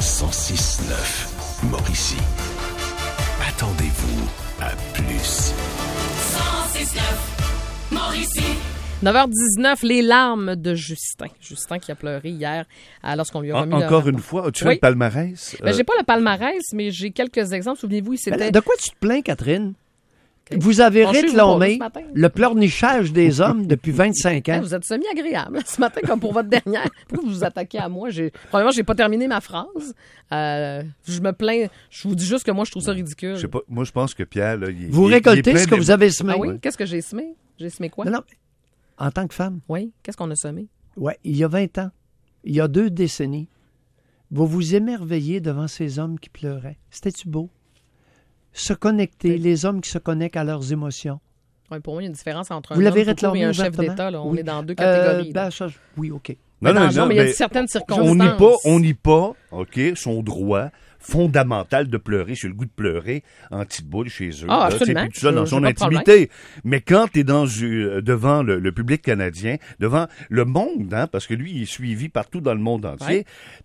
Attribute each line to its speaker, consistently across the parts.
Speaker 1: 106.9 Mauricie. Attendez-vous à plus.
Speaker 2: 106.9 Mauricie.
Speaker 3: 9h19, les larmes de Justin. Justin qui a pleuré hier lorsqu'on lui a remis
Speaker 4: Encore une fois, as-tu le palmarès?
Speaker 3: J'ai pas le palmarès, mais j'ai quelques exemples. Souvenez-vous, c'était...
Speaker 5: De quoi tu te plains, Catherine? Okay. Vous avez réclamé le pleurnichage des hommes depuis 25 ans.
Speaker 3: Vous êtes semi-agréable ce matin, comme pour votre dernière. Pourquoi vous vous attaquez à moi? Probablement, j'ai pas terminé ma phrase. Je me plains. Je vous dis juste que moi, je trouve ça ridicule.
Speaker 4: Je sais pas. Moi, je pense que Pierre, là,
Speaker 5: vous récoltez ce que vous avez semé.
Speaker 3: Ah oui? Qu'est-ce que j'ai semé? J'ai semé quoi?
Speaker 5: Non, en tant que femme.
Speaker 3: Oui. Qu'est-ce qu'on a semé?
Speaker 5: Oui, il y a 20 ans. Il y a 2 décennies. Vous vous émerveillez devant ces hommes qui pleuraient. C'était-tu beau? Se connecter, les hommes qui se connectent à leurs émotions.
Speaker 3: Oui, pour moi, il y a une différence entre un homme et un chef d'État. Là. On est dans 2 catégories.
Speaker 5: Oui, OK.
Speaker 4: Non,
Speaker 3: mais il y a certaines circonstances.
Speaker 4: On n'y pas, OK, son droit fondamental de pleurer, sur le goût de pleurer, en petite boule chez eux.
Speaker 3: Ah, absolument.
Speaker 4: Puis tout ça dans son intimité. Mais quand tu es devant le public canadien, devant le monde, hein, parce que lui, il est suivi partout dans le monde entier,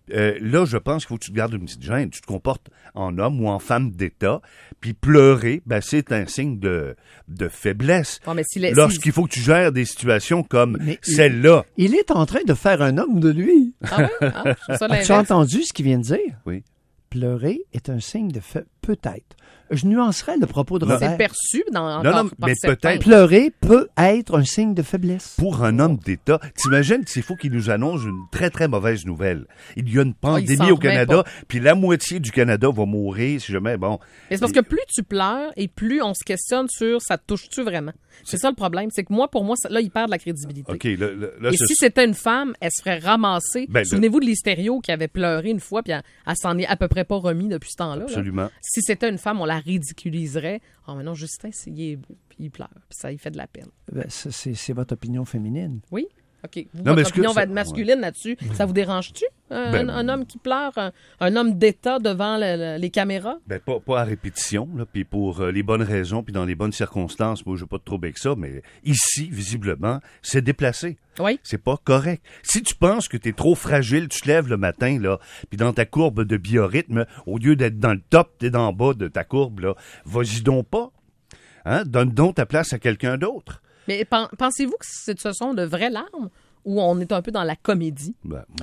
Speaker 4: là, je pense qu'il faut que tu te gardes une petite gêne. Tu te comportes en homme ou en femme d'État, puis pleurer, c'est un signe de faiblesse.
Speaker 3: Oh,
Speaker 4: Lorsqu'il faut que tu gères des situations comme celle-là.
Speaker 5: Il est en train de faire un homme de lui.
Speaker 3: Ah oui? C'est ça l'inverse.
Speaker 5: Tu as entendu ce qu'il vient de dire?
Speaker 4: Oui.
Speaker 5: Pleurer est un signe de peut-être. Je nuancerais le propos de Robert.
Speaker 3: C'est perçu par
Speaker 4: mais
Speaker 3: certains.
Speaker 4: peut-être.
Speaker 5: Pleurer peut être un signe de faiblesse.
Speaker 4: Pour un homme d'État, t'imagines qu'il faut qu'il nous annonce une très, très mauvaise nouvelle. Il y a une pandémie au Canada, puis la moitié du Canada va mourir si jamais, bon...
Speaker 3: Mais c'est parce que plus tu pleures et plus on se questionne sur ça te touche-tu vraiment? C'est ça le problème. C'est que pour moi, là, il perd de la crédibilité.
Speaker 4: OK, là,
Speaker 3: et si c'était une femme, elle se ferait ramasser. Souvenez-vous de l'Hystério qui avait pleuré une fois, puis elle s'en est à peu près pas remis depuis ce temps-là.
Speaker 4: Absolument.
Speaker 3: Là. Si c'était une femme, on la ridiculiserait. Oh, mais non, Justin, il est beau, puis il pleure, puis ça, il fait de la peine.
Speaker 5: C'est votre opinion féminine.
Speaker 3: Oui? OK. Votre opinion va être masculine là-dessus. Ça vous dérange-tu? Un homme qui pleure, un homme d'État devant les caméras?
Speaker 4: Pas à répétition, là, puis pour les bonnes raisons, puis dans les bonnes circonstances. Moi, je n'ai pas de trouble avec ça, mais ici, visiblement, c'est déplacé.
Speaker 3: Oui.
Speaker 4: C'est pas correct. Si tu penses que tu es trop fragile, tu te lèves le matin, là, puis dans ta courbe de biorhythme, au lieu d'être dans le top, tu es dans le bas de ta courbe, là. Vas-y donc pas. Hein? Donne donc ta place à quelqu'un d'autre.
Speaker 3: Mais pensez-vous que ce sont de vraies larmes ou on est un peu dans la comédie?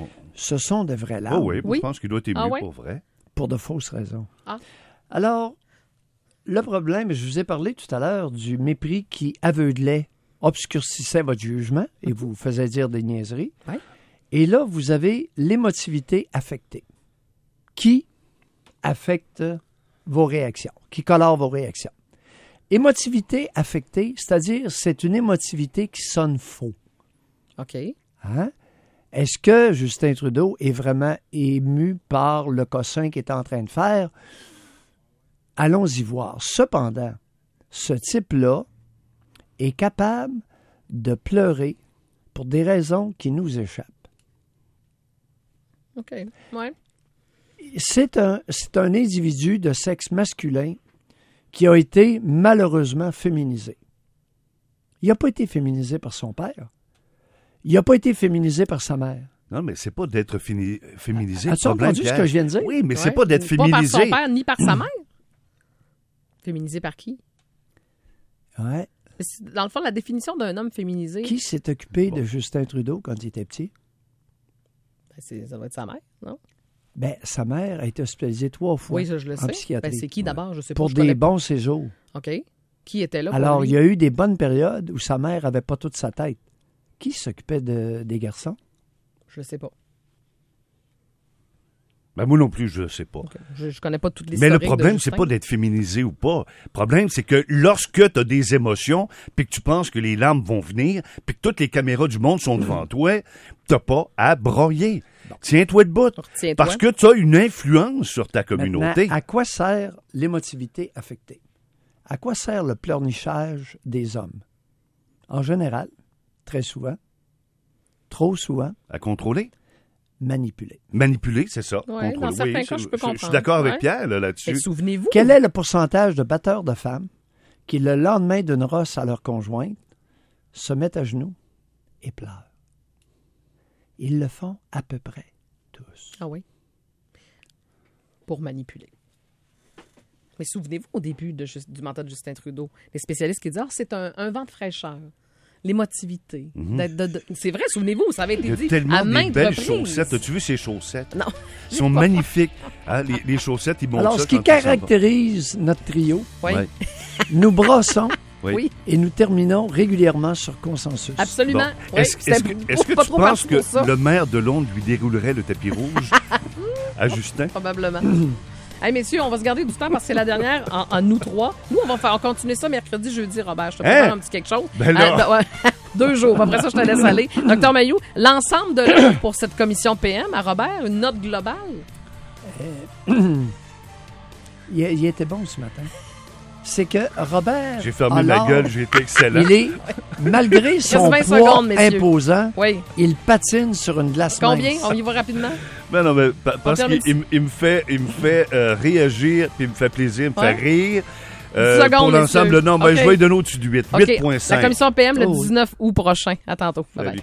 Speaker 5: Ce sont de vraies larmes.
Speaker 4: Oh oui, je pense qu'il doit être ému pour vrai.
Speaker 5: Pour de fausses raisons.
Speaker 3: Ah.
Speaker 5: Alors, le problème, je vous ai parlé tout à l'heure du mépris qui aveuglait, obscurcissait votre jugement et vous faisait dire des niaiseries.
Speaker 3: Ouais.
Speaker 5: Et là, vous avez l'émotivité affectée qui affecte vos réactions, qui colore vos réactions. Émotivité affectée, c'est-à-dire c'est une émotivité qui sonne faux.
Speaker 3: OK.
Speaker 5: Hein? Est-ce que Justin Trudeau est vraiment ému par le cossin qu'il est en train de faire? Allons-y voir. Cependant, ce type-là est capable de pleurer pour des raisons qui nous échappent.
Speaker 3: OK. Ouais.
Speaker 5: C'est un individu de sexe masculin qui a été malheureusement féminisé. Il n'a pas été féminisé par son père. Il n'a pas été féminisé par sa mère.
Speaker 4: Non, mais c'est pas d'être féminisé.
Speaker 5: As-tu entendu ce que je viens de dire?
Speaker 4: Oui, mais c'est pas d'être féminisé.
Speaker 3: Pas par son père ni par sa mère. Féminisé par qui?
Speaker 5: Ouais.
Speaker 3: Dans le fond, la définition d'un homme féminisé...
Speaker 5: Qui s'est occupé de Justin Trudeau quand il était petit?
Speaker 3: Ça doit être sa mère, non?
Speaker 5: Sa mère a été hospitalisée 3 fois.
Speaker 3: Oui, ça, je le sais.
Speaker 5: Psychiatrie.
Speaker 3: C'est qui d'abord? Je sais pas.
Speaker 5: Pour des bons séjours.
Speaker 3: OK. Qui était là?
Speaker 5: Alors, il y a eu des bonnes périodes où sa mère n'avait pas toute sa tête. Qui s'occupait des garçons?
Speaker 3: Je sais pas.
Speaker 4: Moi non plus, je sais pas.
Speaker 3: Okay. Je connais pas toutes les
Speaker 4: Mais le problème, c'est pas d'être féminisé ou pas. Le problème, c'est que lorsque tu as des émotions, puis que tu penses que les larmes vont venir, puis que toutes les caméras du monde sont devant toi, t'as pas à broyer. Bon. Tiens-toi debout. Parce que tu as une influence sur ta communauté.
Speaker 5: Maintenant, à quoi sert l'émotivité affectée? À quoi sert le pleurnichage des hommes? En général, très souvent, trop souvent.
Speaker 4: À contrôler?
Speaker 5: Manipuler.
Speaker 4: Manipuler, c'est ça.
Speaker 3: Ouais, dans certains cas, je peux comprendre.
Speaker 4: Je suis d'accord avec Pierre là-dessus.
Speaker 3: Et souvenez-vous.
Speaker 5: Quel est le pourcentage de batteurs de femmes qui, le lendemain d'une rosse à leur conjointe, se mettent à genoux et pleurent? Ils le font à peu près tous.
Speaker 3: Ah oui. pour manipuler. Mais souvenez-vous, au début du mandat de Justin Trudeau, les spécialistes qui disent « c'est un vent de fraîcheur ». L'émotivité. C'est vrai, souvenez-vous, ça avait été
Speaker 4: Il y a
Speaker 3: dit
Speaker 4: tellement
Speaker 3: à
Speaker 4: des
Speaker 3: maintes
Speaker 4: belles
Speaker 3: reprises.
Speaker 4: chaussettes. As-tu vu ces chaussettes?
Speaker 3: Non.
Speaker 4: Ils sont magnifiques. Hein, les chaussettes, ils montent
Speaker 5: Alors,
Speaker 4: ça
Speaker 5: ce qui
Speaker 4: quand ils s'en vont.
Speaker 5: caractérise notre trio,
Speaker 3: Oui,
Speaker 4: Ouais.
Speaker 5: nous brossons
Speaker 3: oui,
Speaker 5: et nous terminons régulièrement sur consensus.
Speaker 3: absolument.
Speaker 4: Bon.
Speaker 3: Oui,
Speaker 4: Est-ce que
Speaker 3: pas
Speaker 4: tu
Speaker 3: trop
Speaker 4: penses
Speaker 3: parti pour ça,
Speaker 4: que le maire de Londres lui déroulerait le tapis rouge à Justin?
Speaker 3: probablement. Hey, messieurs, on va se garder du temps parce que c'est la dernière en nous trois. Nous, on va continuer ça mercredi, jeudi, Robert. Je te prépare un petit quelque chose.
Speaker 4: Ben là.
Speaker 3: Ouais. 2 jours. Après ça, je te laisse aller. Dr Mailloux, l'ensemble de l'œuvre pour cette commission PM à Robert, une note globale?
Speaker 5: Il était bon ce matin. C'est que Robert,
Speaker 4: J'ai fermé ma
Speaker 5: alors,
Speaker 4: gueule, j'ai été excellent.
Speaker 5: il est, malgré son
Speaker 3: 20
Speaker 5: poids
Speaker 3: secondes, messieurs.
Speaker 5: imposant,
Speaker 3: Oui.
Speaker 5: il patine sur une glace
Speaker 3: Combien?
Speaker 5: mince.
Speaker 3: On y va rapidement?
Speaker 4: Ben non, mais parce
Speaker 3: termine
Speaker 4: qu'il me fait réagir, puis il me fait plaisir, il me
Speaker 3: Ouais.
Speaker 4: fait rire.
Speaker 3: 10 secondes,
Speaker 4: pour l'ensemble,
Speaker 3: messieurs.
Speaker 4: non, ben,
Speaker 3: OK.
Speaker 4: je vais lui donner au-dessus de 8.
Speaker 3: OK.
Speaker 4: 8.5.
Speaker 3: La commission PM le
Speaker 5: Oh.
Speaker 3: 19 août prochain. À tantôt. Bye bye.
Speaker 4: Salut.